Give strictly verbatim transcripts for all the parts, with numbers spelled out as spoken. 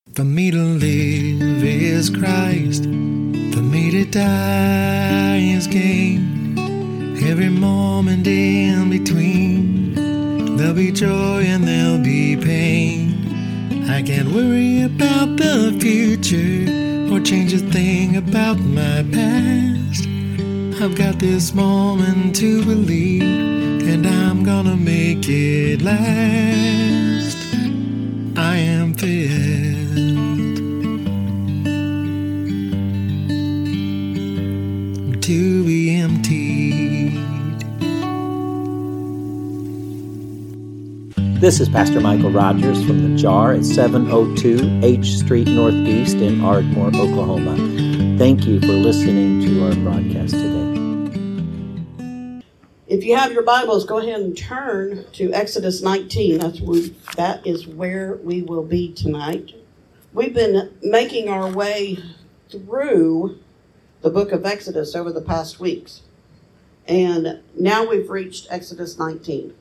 For me to live is Christ, for me to die is gain. Every moment in between, there'll be joy and there'll be pain. I can't worry about the future or change a thing about my past. I've got this moment to believe, and I'm gonna make it last. I am filled to be emptied. This is Pastor Michael Rogers from The Jar at seven oh two H Street Northeast in Ardmore, Oklahoma. Thank you for listening to our broadcast today. If you have your Bibles, go ahead and turn to Exodus nineteen. That's where, that is where we will be tonight. We've been making our way through the book of Exodus over the past weeks. And now we've reached Exodus nineteen.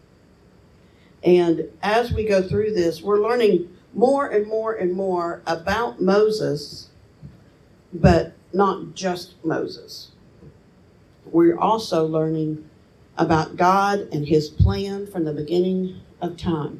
And as we go through this, we're learning more and more and more about Moses, but not just Moses. We're also learning about God and his plan from the beginning of time.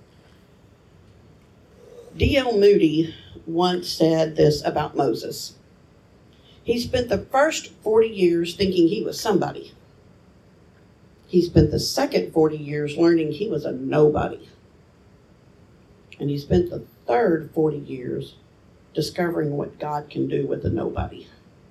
D L Moody once said this about Moses. He spent the first forty years thinking he was somebody. He spent the second forty years learning he was a nobody. And he spent the third forty years discovering what God can do with a nobody.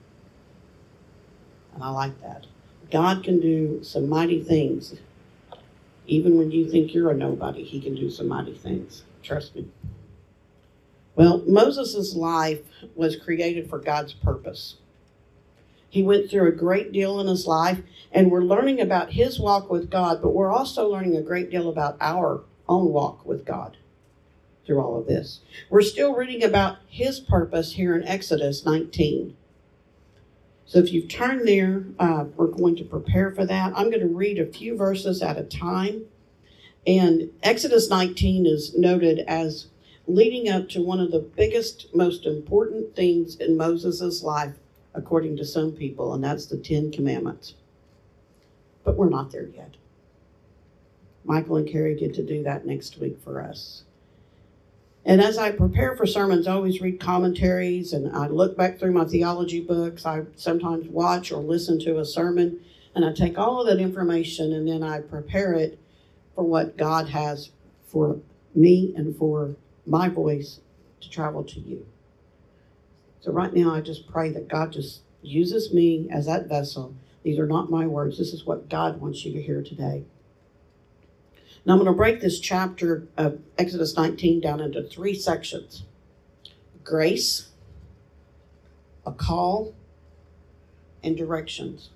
And I like that. God can do some mighty things. Even when you think you're a nobody, he can do some mighty things. Trust me. Well, Moses' life was created for God's purpose. He went through a great deal in his life, and we're learning about his walk with God, but we're also learning a great deal about our own walk with God through all of this. We're still reading about his purpose here in Exodus nineteen. So if you've turned there, uh, we're going to prepare for that. I'm going to read a few verses at a time. And Exodus nineteen is noted as leading up to one of the biggest, most important things in Moses' life, according to some people, and that's the Ten Commandments. But we're not there yet. Michael and Carrie get to do that next week for us. And as I prepare for sermons, I always read commentaries, and I look back through my theology books. I sometimes watch or listen to a sermon, and I take all of that information, and then I prepare it for what God has for me and for my voice to travel to you. So right now, I just pray that God just uses me as that vessel. These are not my words. This is what God wants you to hear today. Now I'm going to break this chapter of Exodus nineteen down into three sections. Grace, a call, and directions.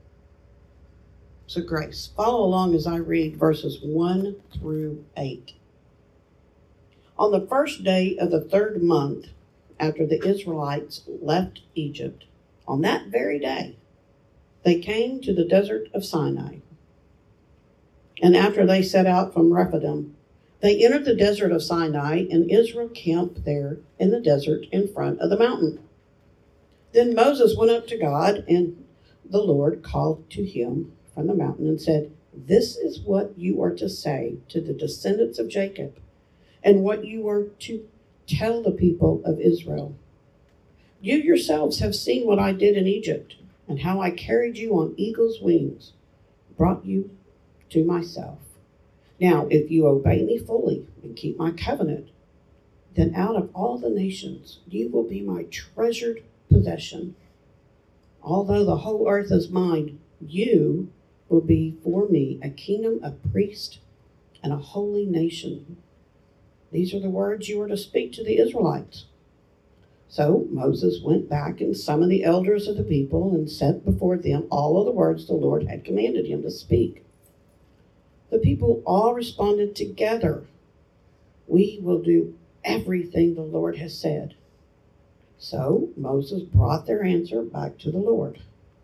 So grace. Follow along as I read verses one through eight. On the first day of the third month, after the Israelites left Egypt, on that very day, they came to the desert of Sinai. And after they set out from Rephidim, they entered the desert of Sinai, and Israel camped there in the desert in front of the mountain. Then Moses went up to God, and the Lord called to him from the mountain and said, "This is what you are to say to the descendants of Jacob, and what you are to tell the people of Israel. You yourselves have seen what I did in Egypt, and how I carried you on eagle's wings, brought you to myself. Now, if you obey me fully and keep my covenant, then out of all the nations you will be my treasured possession. Although the whole earth is mine, you will be for me a kingdom of priests and a holy nation. These are the words you are to speak to the Israelites." So Moses went back and summoned the elders of the people and set before them all of the words the Lord had commanded him to speak. The people all responded together, "We will do everything the Lord has said." So Moses brought their answer back to the Lord.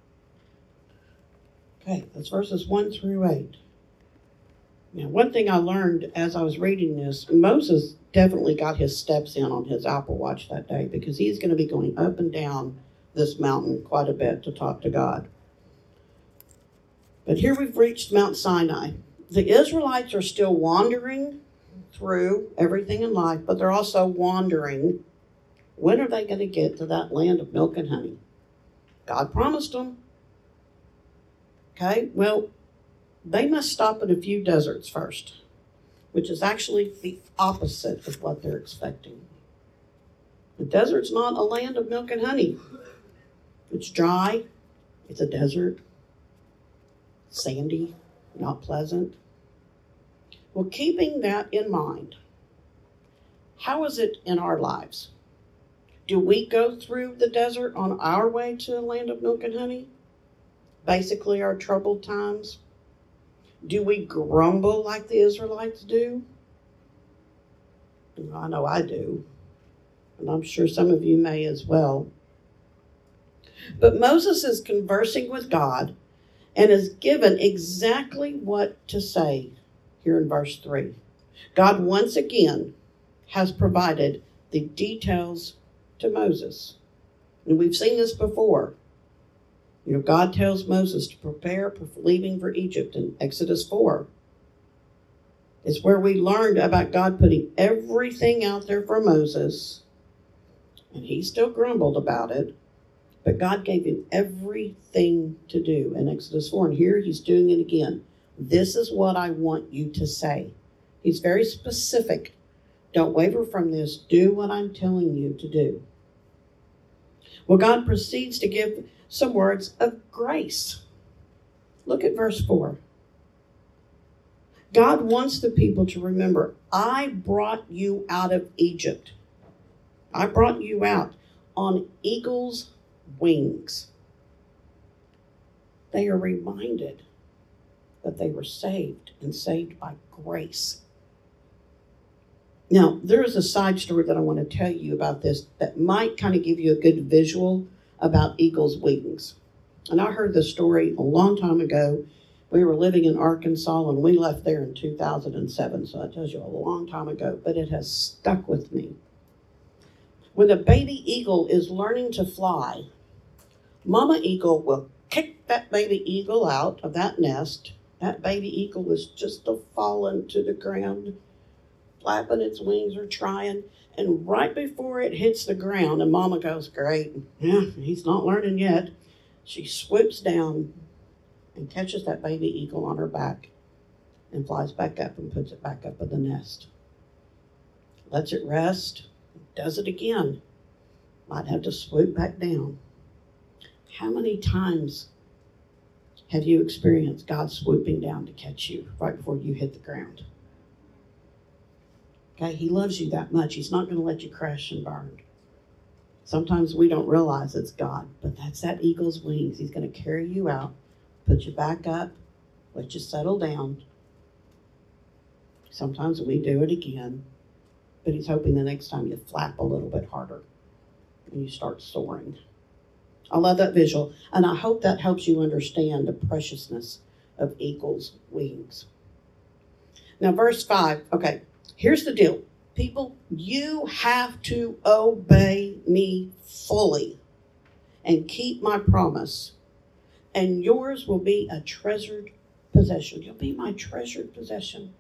Okay, that's verses one through eight. Now, one thing I learned as I was reading this, Moses definitely got his steps in on his Apple Watch that day, because he's going to be going up and down this mountain quite a bit to talk to God. But here we've reached Mount Sinai. The Israelites are still wandering through everything in life, but they're also wandering. When are they going to get to that land of milk and honey? God promised them. Okay, well, they must stop at a few deserts first, which is actually the opposite of what they're expecting. The desert's not a land of milk and honey. It's dry. It's a desert. Sandy, not pleasant. Well, keeping that in mind, how is it in our lives? Do we go through the desert on our way to a land of milk and honey? Basically, our troubled times. Do we grumble like the Israelites do? I know I do. And I'm sure some of you may as well. But Moses is conversing with God and is given exactly what to say here in verse three. God once again has provided the details to Moses. And we've seen this before. You know, God tells Moses to prepare for leaving for Egypt in Exodus four. It's where we learned about God putting everything out there for Moses. And he still grumbled about it. But God gave him everything to do in Exodus four. And here he's doing it again. This is what I want you to say. He's very specific. Don't waver from this. Do what I'm telling you to do. Well, God proceeds to give some words of grace. Look at verse four. God wants the people to remember, I brought you out of Egypt. I brought you out on eagle's wings. They are reminded that they were saved and saved by grace. Now, there is a side story that I want to tell you about this that might kind of give you a good visual about eagle's wings. And I heard this story a long time ago. We were living in Arkansas and we left there in two thousand seven. So that tells you a long time ago, but it has stuck with me. When a baby eagle is learning to fly, Mama Eagle will kick that baby eagle out of that nest. That baby eagle is just a falling to the ground, flapping its wings or trying. And right before it hits the ground, and Mama goes, great, yeah, he's not learning yet. She swoops down and catches that baby eagle on her back and flies back up and puts it back up in the nest. Lets it rest, does it again. Might have to swoop back down. How many times have you experienced God swooping down to catch you right before you hit the ground? Okay, he loves you that much. He's not going to let you crash and burn. Sometimes we don't realize it's God, but that's that eagle's wings. He's going to carry you out, put you back up, let you settle down. Sometimes we do it again, but he's hoping the next time you flap a little bit harder and you start soaring. I love that visual, and I hope that helps you understand the preciousness of eagle's wings. Now, verse five, okay, here's the deal. People, you have to obey me fully and keep my promise, and yours will be a treasured possession. You'll be my treasured possession.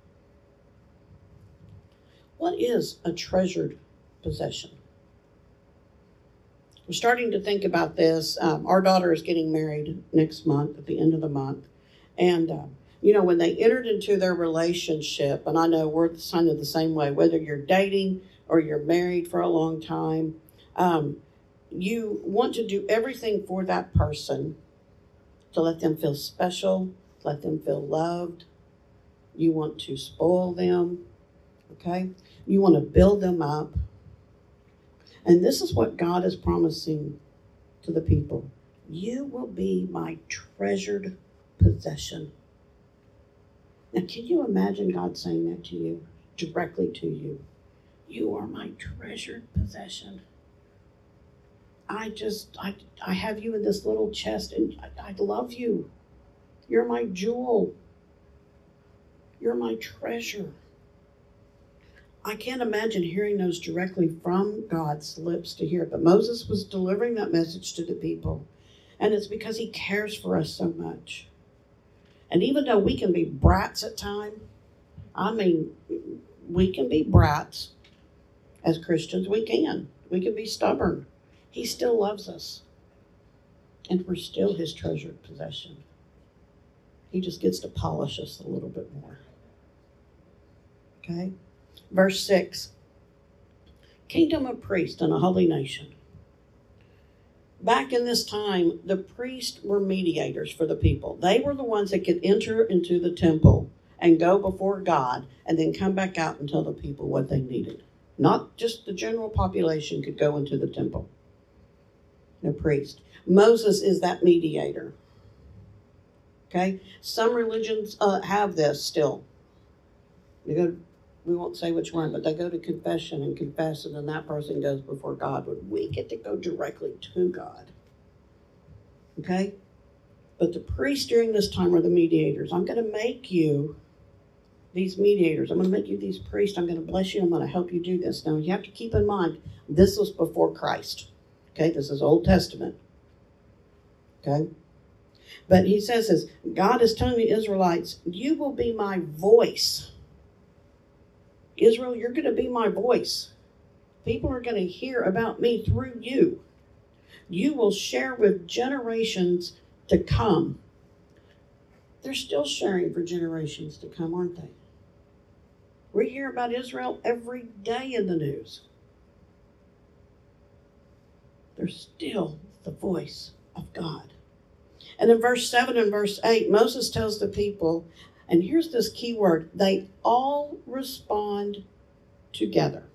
What is a treasured possession? We're starting to think about this. Um, our daughter is getting married next month, at the end of the month. And, uh, you know, when they entered into their relationship, and I know we're kind of the same way, whether you're dating or you're married for a long time, um, you want to do everything for that person to let them feel special, let them feel loved. You want to spoil them, okay? You want to build them up. And this is what God is promising to the people. You will be my treasured possession. Now, can you imagine God saying that to you, directly to you? You are my treasured possession. I just, I, I have you in this little chest, and I, I love you. You're my jewel. You're my treasure. I can't imagine hearing those directly from God's lips to hear it. But Moses was delivering that message to the people. And it's because he cares for us so much. And even though we can be brats at times, I mean, we can be brats as Christians. We can. We can be stubborn. He still loves us. And we're still his treasured possession. He just gets to polish us a little bit more. Okay? Verse six. Kingdom of priests and a holy nation. Back in this time, the priests were mediators for the people. They were the ones that could enter into the temple and go before God and then come back out and tell the people what they needed. Not just the general population could go into the temple. The priest. Moses is that mediator. Okay? Some religions uh, have this still. They go, we won't say which one, but they go to confession and confess, and then that person goes before God. But we get to go directly to God. Okay? But the priests during this time are the mediators. I'm going to make you these mediators. I'm going to make you these priests. I'm going to bless you. I'm going to help you do this. Now, you have to keep in mind, this was before Christ. Okay? This is Old Testament. Okay? But he says this, God is telling the Israelites, you will be my voice. Israel, you're going to be my voice. People are going to hear about me through you. You will share with generations to come. They're still sharing for generations to come, aren't they? We hear about Israel every day in the news. They're still the voice of God. And in verse seven and verse eight, Moses tells the people, and here's this key word, they all respond together.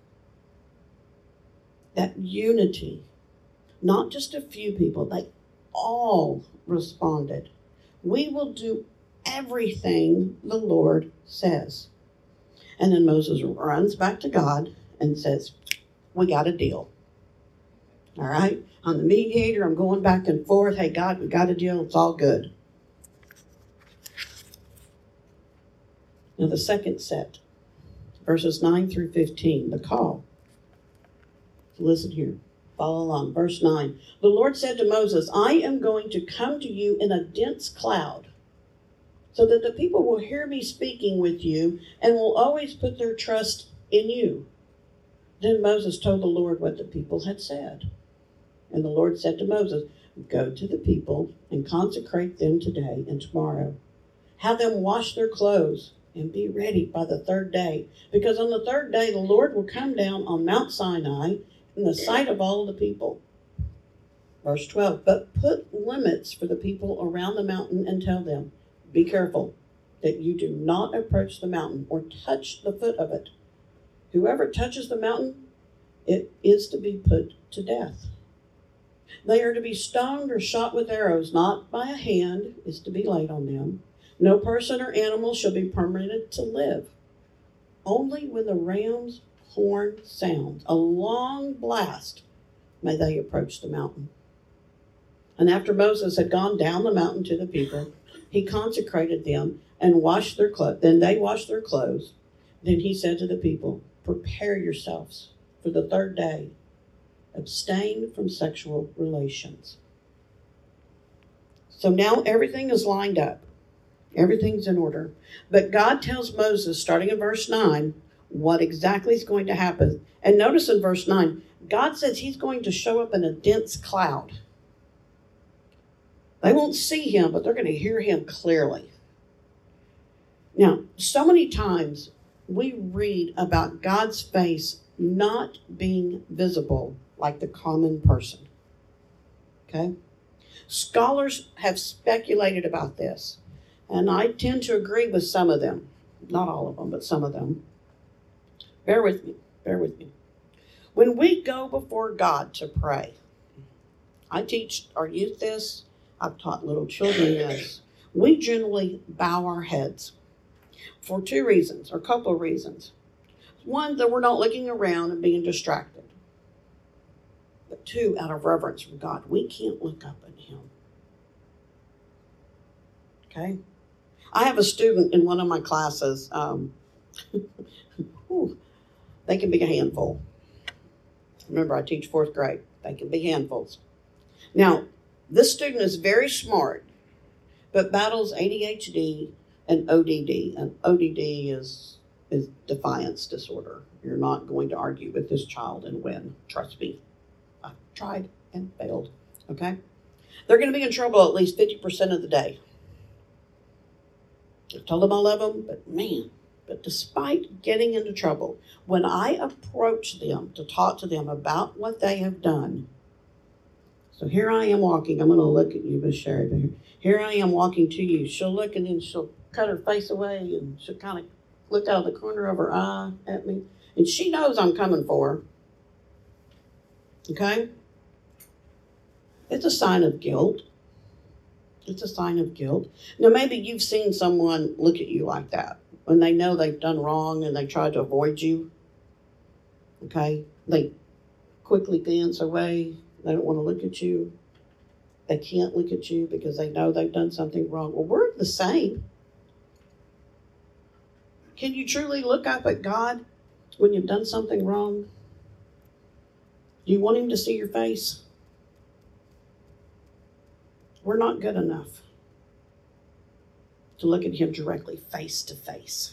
That unity, not just a few people, they all responded. We will do everything the Lord says. And then Moses runs back to God and says, we got a deal. All right? I'm the mediator. I'm going back and forth. Hey, God, we got a deal. It's all good. Now, the second set, verses nine through fifteen, the call. So listen here. Follow along. Verse nine. The Lord said to Moses, I am going to come to you in a dense cloud, so that the people will hear me speaking with you and will always put their trust in you. Then Moses told the Lord what the people had said. And the Lord said to Moses, go to the people and consecrate them today and tomorrow. Have them wash their clothes and be ready by the third day. Because on the third day, the Lord will come down on Mount Sinai in the sight of all the people. Verse twelve, but put limits for the people around the mountain and tell them, be careful that you do not approach the mountain or touch the foot of it. Whoever touches the mountain, it is to be put to death. They are to be stoned or shot with arrows, not by a hand is to be laid on them. No person or animal shall be permitted to live. Only when the ram's horn sounds, a long blast, may they approach the mountain. And after Moses had gone down the mountain to the people, he consecrated them and washed their clothes. Then they washed their clothes. Then he said to the people, prepare yourselves for the third day. Abstain from sexual relations. So now everything is lined up. Everything's in order. But God tells Moses, starting in verse nine, what exactly is going to happen. And notice in verse nine, God says he's going to show up in a dense cloud. They won't see him, but they're going to hear him clearly. Now, so many times we read about God's face not being visible like the common person. Okay? Scholars have speculated about this, and I tend to agree with some of them. Not all of them, but some of them. Bear with me. Bear with me. When we go before God to pray, I teach our youth this. I've taught little children this. We generally bow our heads for two reasons, or a couple of reasons. One, that we're not looking around and being distracted. But two, out of reverence for God. We can't look up at him. Okay? I have a student in one of my classes. Um, they can be a handful. Remember, I teach fourth grade. They can be handfuls. Now, this student is very smart, but battles A D H D and O D D. And O D D is, is defiance disorder. You're not going to argue with this child and win. Trust me. I tried and failed. Okay? They're going to be in trouble at least fifty percent of the day. I told them I love them, but man, but despite getting into trouble, when I approach them to talk to them about what they have done, so here I am walking. I'm going to look at you, Miss Sherry. But here, here I am walking to you. She'll look and then she'll cut her face away and she'll kind of look out of the corner of her eye at me. And she knows I'm coming for her. Okay? It's a sign of guilt. It's a sign of guilt. Now, maybe you've seen someone look at you like that when they know they've done wrong and they try to avoid you. Okay? They quickly dance away. They don't want to look at you. They can't look at you because they know they've done something wrong. Well, we're the same. Can you truly look up at God when you've done something wrong? Do you want him to see your face? We're not good enough to look at him directly, face to face.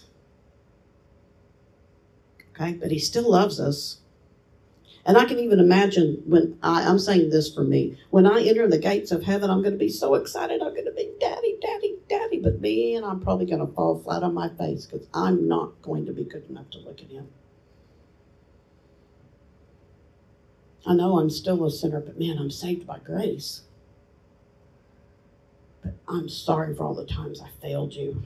Okay? But he still loves us. And I can even imagine when I, I'm saying this for me, when I enter the gates of heaven, I'm going to be so excited. I'm going to be daddy, daddy, daddy. But me, and I'm probably going to fall flat on my face because I'm not going to be good enough to look at him. I know I'm still a sinner, but man, I'm saved by grace. But I'm sorry for all the times I failed you.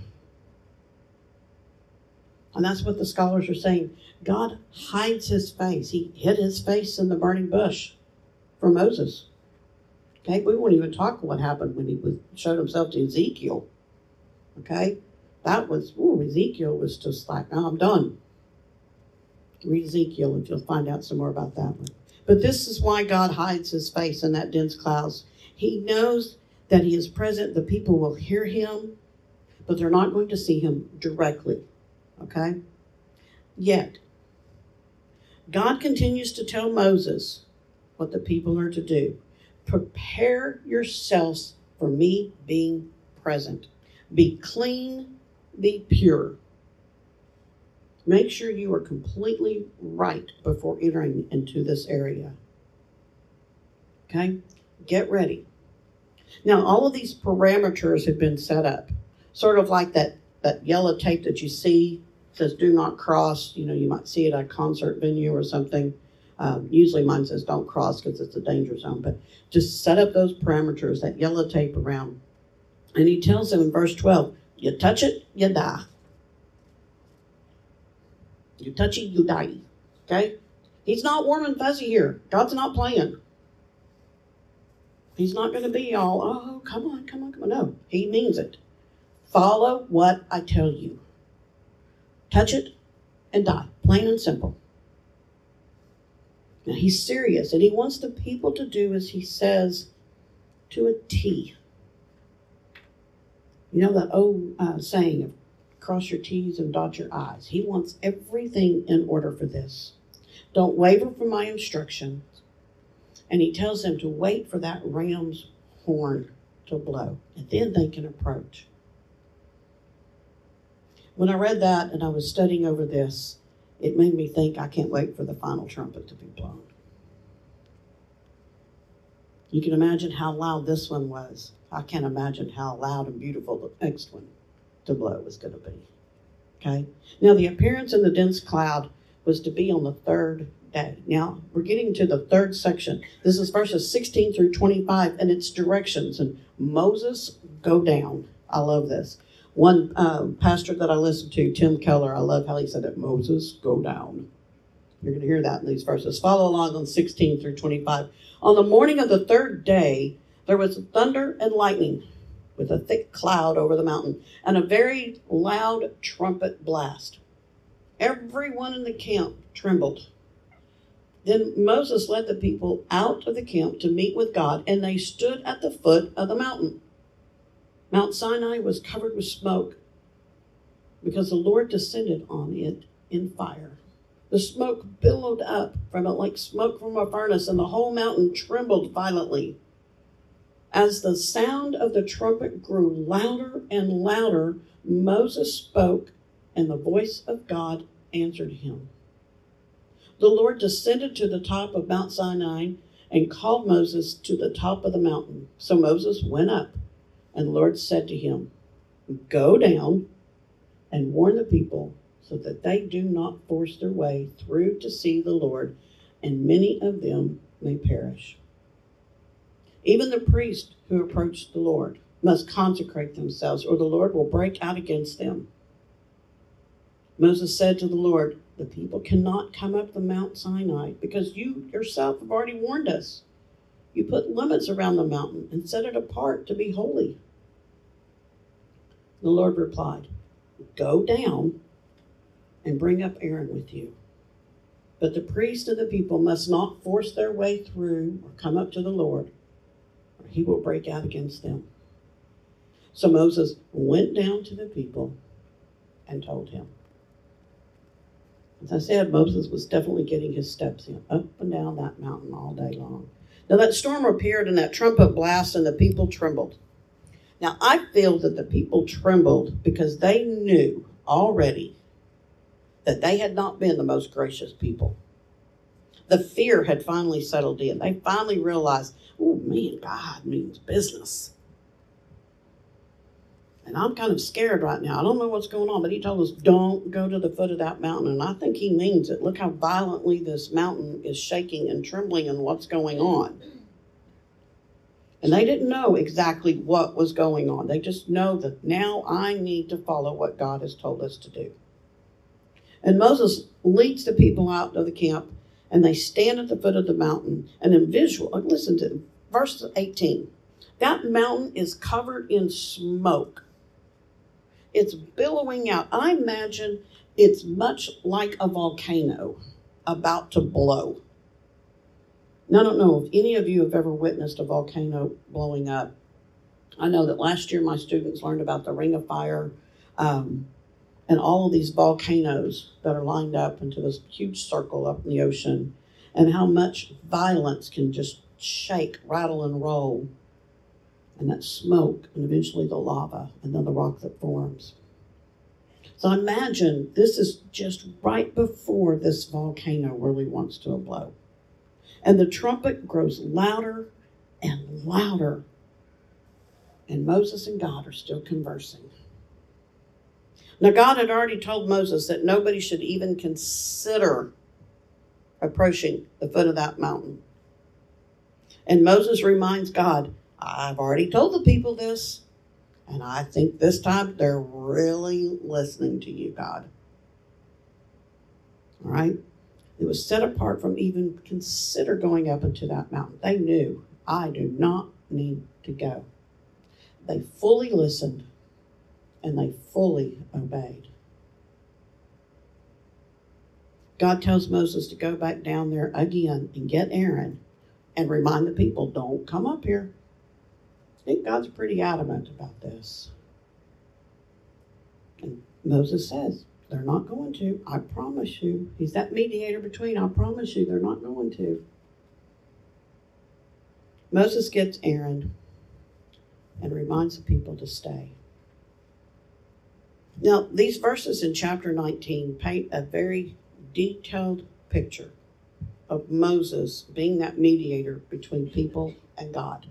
And that's what the scholars are saying. God hides his face. He hid his face in the burning bush for Moses. Okay, we won't even talk what happened when he was, showed himself to Ezekiel. Okay, that was, ooh, Ezekiel was just like, oh, I'm done. Read Ezekiel and you'll find out some more about that one. But this is why God hides his face in that dense clouds. He knows that he is present. The people will hear him, but they're not going to see him directly. Okay? Yet, God continues to tell Moses what the people are to do. Prepare yourselves for me being present. Be clean, be pure. Make sure you are completely right before entering into this area. Okay? Get ready. Now, all of these parameters have been set up. Sort of like that, that yellow tape that you see says do not cross. You know, you might see it at a concert venue or something. Um, usually mine says don't cross because it's a danger zone. But just set up those parameters, that yellow tape around. And he tells them in verse twelve, you touch it, you die. You touch it, you die. Okay? He's not warm and fuzzy here. God's not playing. He's not going to be all, oh, come on, come on, come on. No, he means it. Follow what I tell you. Touch it and die. Plain and simple. Now, he's serious, and he wants the people to do as he says to a T. You know that old uh, saying of cross your T's and dot your I's. He wants everything in order for this. Don't waver from my instructions. And he tells them to wait for that ram's horn to blow, and then they can approach. When I read that and I was studying over this, it made me think I can't wait for the final trumpet to be blown. You can imagine how loud this one was. I can't imagine how loud and beautiful the next one to blow was going to be. Okay? Now, the appearance in the dense cloud was to be on the third day. Now, we're getting to the third section. This is verses sixteen through twenty-five, and it's directions. And Moses, go down. I love this. One um, pastor that I listened to, Tim Keller, I love how he said it, Moses, go down. You're going to hear that in these verses. Follow along on sixteen through twenty-five. On the morning of the third day, there was thunder and lightning with a thick cloud over the mountain and a very loud trumpet blast. Everyone in the camp trembled. Then Moses led the people out of the camp to meet with God, and they stood at the foot of the mountain. Mount Sinai was covered with smoke because the Lord descended on it in fire. The smoke billowed up from it like smoke from a furnace, and the whole mountain trembled violently. As the sound of the trumpet grew louder and louder, Moses spoke, and the voice of God answered him. The Lord descended to the top of Mount Sinai and called Moses to the top of the mountain. So Moses went up, and the Lord said to him, "Go down and warn the people so that they do not force their way through to see the Lord, and many of them may perish. Even the priests who approach the Lord must consecrate themselves, or the Lord will break out against them." Moses said to the Lord, "The people cannot come up the Mount Sinai because you yourself have already warned us. You put limits around the mountain and set it apart to be holy." The Lord replied, "Go down and bring up Aaron with you. But the priests and the people must not force their way through or come up to the Lord, or he will break out against them." So Moses went down to the people and told him. As I said, Moses was definitely getting his steps in, up and down that mountain all day long. Now that storm appeared and that trumpet blast, and the people trembled. Now I feel that the people trembled because they knew already that they had not been the most gracious people. The fear had finally settled in. They finally realized, oh man, God means business. And I'm kind of scared right now. I don't know what's going on, but he told us, don't go to the foot of that mountain. And I think he means it. Look how violently this mountain is shaking and trembling and what's going on. And they didn't know exactly what was going on. They just know that now I need to follow what God has told us to do. And Moses leads the people out of the camp, and they stand at the foot of the mountain. And in visual, listen to verse eighteen. That mountain is covered in smoke. It's billowing out. I imagine it's much like a volcano about to blow. Now, I don't know if any of you have ever witnessed a volcano blowing up. I know that last year my students learned about the Ring of Fire, um, and all of these volcanoes that are lined up into this huge circle up in the ocean, and how much violence can just shake, rattle, and roll. And that smoke, and eventually the lava, and then the rock that forms. So imagine this is just right before this volcano really wants to blow. And the trumpet grows louder and louder. And Moses and God are still conversing. Now, God had already told Moses that nobody should even consider approaching the foot of that mountain. And Moses reminds God, I've already told the people this, and I think this time they're really listening to you, God. All right? It was set apart from even consider going up into that mountain. They knew, I do not need to go. They fully listened, and they fully obeyed. God tells Moses to go back down there again and get Aaron and remind the people, don't come up here. I think God's pretty adamant about this. And Moses says, they're not going to. I promise you. He's that mediator between. I promise you they're not going to. Moses gets Aaron and reminds the people to stay. Now, these verses in chapter nineteen paint a very detailed picture of Moses being that mediator between people and God.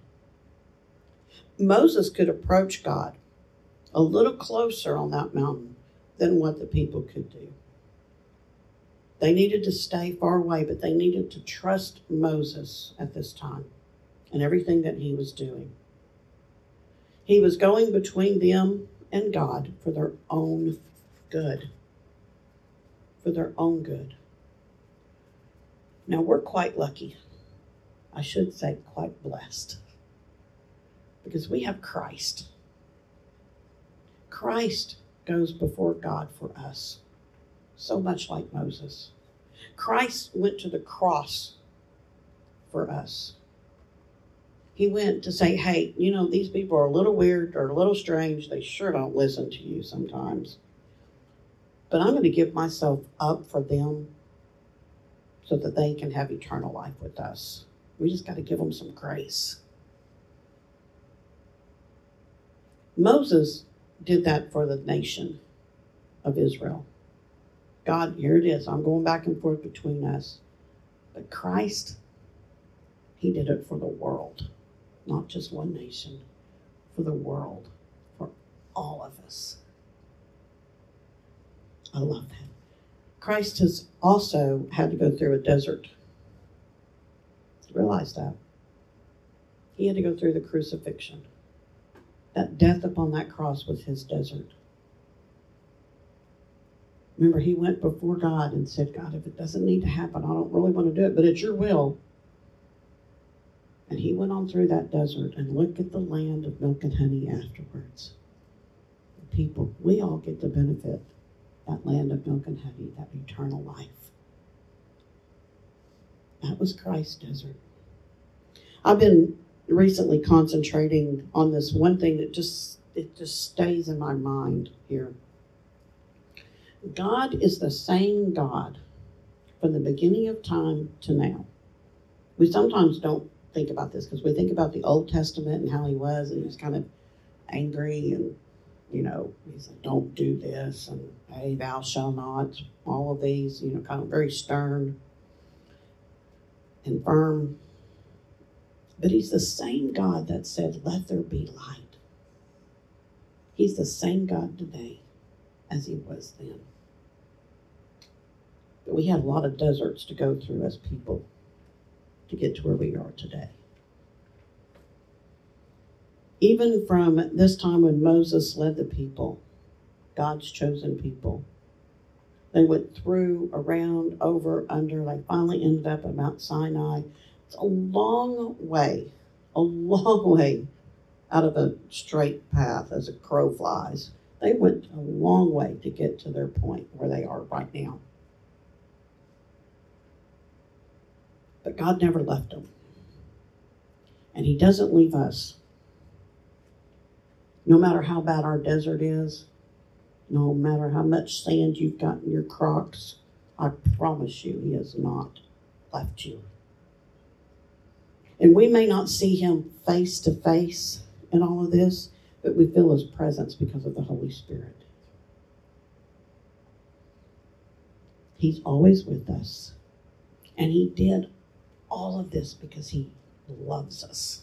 Moses could approach God a little closer on that mountain than what the people could do. They needed to stay far away, but they needed to trust Moses at this time and everything that he was doing. He was going between them and God for their own good. For their own good. Now, we're quite lucky. I should say quite blessed. Because we have Christ. Christ goes before God for us. So much like Moses. Christ went to the cross for us. He went to say, hey, you know, these people are a little weird or a little strange. They sure don't listen to you sometimes. But I'm going to give myself up for them so that they can have eternal life with us. We just got to give them some grace. Moses did that for the nation of Israel. God, here it is. I'm going back and forth between us. But Christ, he did it for the world. Not just one nation. For the world. For all of us. I love that. Christ has also had to go through a desert. Realize that. He had to go through the crucifixion. That death upon that cross was his desert. Remember, he went before God and said, God, if it doesn't need to happen, I don't really want to do it, but it's your will. And he went on through that desert and looked at the land of milk and honey afterwards. The people, we all get to benefit that land of milk and honey, that eternal life. That was Christ's desert. I've been recently concentrating on this one thing that just, it just stays in my mind here. God is the same God from the beginning of time to now. We sometimes don't think about this because we think about the Old Testament and how he was, and he was kind of angry and, you know, he said, don't do this, and hey, thou shalt not, all of these, you know, kind of very stern and firm. But he's the same God that said, let there be light. He's the same God today as he was then. But we had a lot of deserts to go through as people to get to where we are today. Even from this time when Moses led the people, God's chosen people, they went through, around, over, under, they finally ended up at Mount Sinai. It's a long way, a long way out of a straight path as a crow flies. They went a long way to get to their point where they are right now. But God never left them. And he doesn't leave us. No matter how bad our desert is, no matter how much sand you've got in your Crocs, I promise you, he has not left you. And we may not see him face to face in all of this, but we feel his presence because of the Holy Spirit. He's always with us. And he did all of this because he loves us.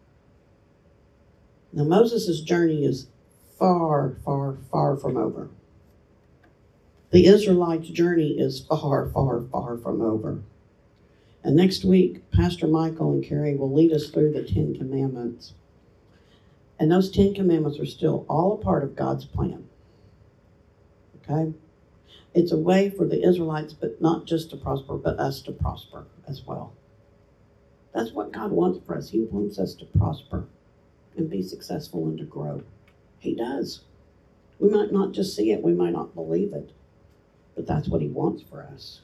Now, Moses' journey is far, far, far from over. The Israelites' journey is far, far, far from over. And next week, Pastor Michael and Carrie will lead us through the Ten Commandments. And those Ten Commandments are still all a part of God's plan. Okay? It's a way for the Israelites, but not just to prosper, but us to prosper as well. That's what God wants for us. He wants us to prosper and be successful and to grow. He does. We might not just see it. We might not believe it. But that's what he wants for us.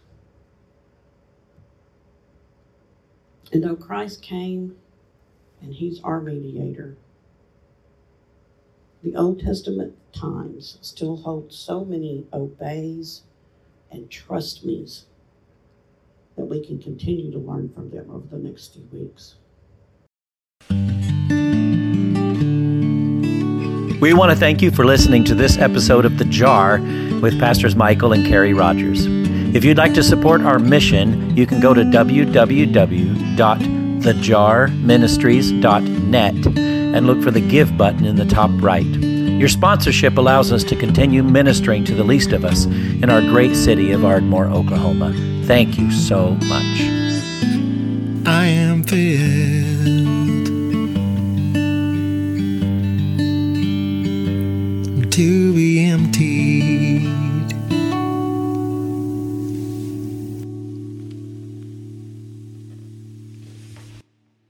And though Christ came and he's our mediator, the Old Testament times still hold so many obeys and trust me's that we can continue to learn from them over the next few weeks. We want to thank you for listening to this episode of The Jar with Pastors Michael and Carrie Rogers. If you'd like to support our mission, you can go to w w w dot the jar ministries dot net and look for the Give button in the top right. Your sponsorship allows us to continue ministering to the least of us in our great city of Ardmore, Oklahoma. Thank you so much. I am filled